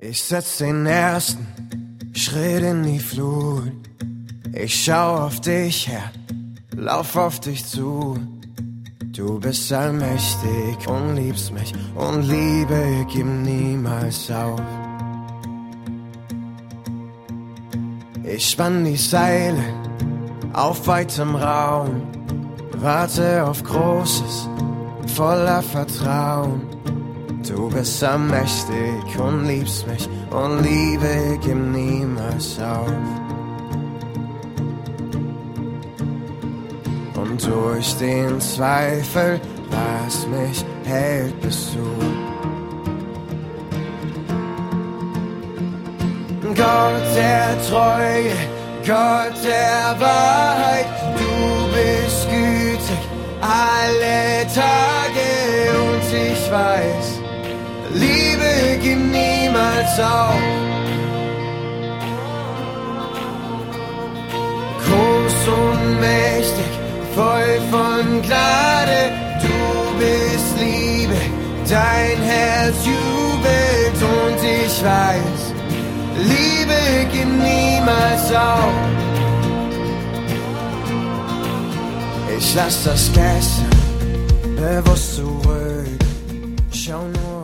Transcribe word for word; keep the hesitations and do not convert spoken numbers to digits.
Ich setz den ersten Schritt in die Flut. Ich schau auf dich her, lauf auf dich zu. Du bist allmächtig und liebst mich und Liebe gib niemals auf. Ich spann die Seile auf weitem Raum, warte auf Großes, voller Vertrauen. Du bist allmächtig und liebst mich und Liebe gib niemals auf. Und durch den Zweifel, was mich hält, bist du Gott der Treue, Gott der Wahrheit. Du bist gütig alle Tage und ich weiß, Liebe gib niemals auf. Groß und mächtig, voll von Gnade, du bist Liebe, dein Herz jubelt und ich weiß, Liebe gib niemals auf. Ich lass das Gestern bewusst zurück, schau nur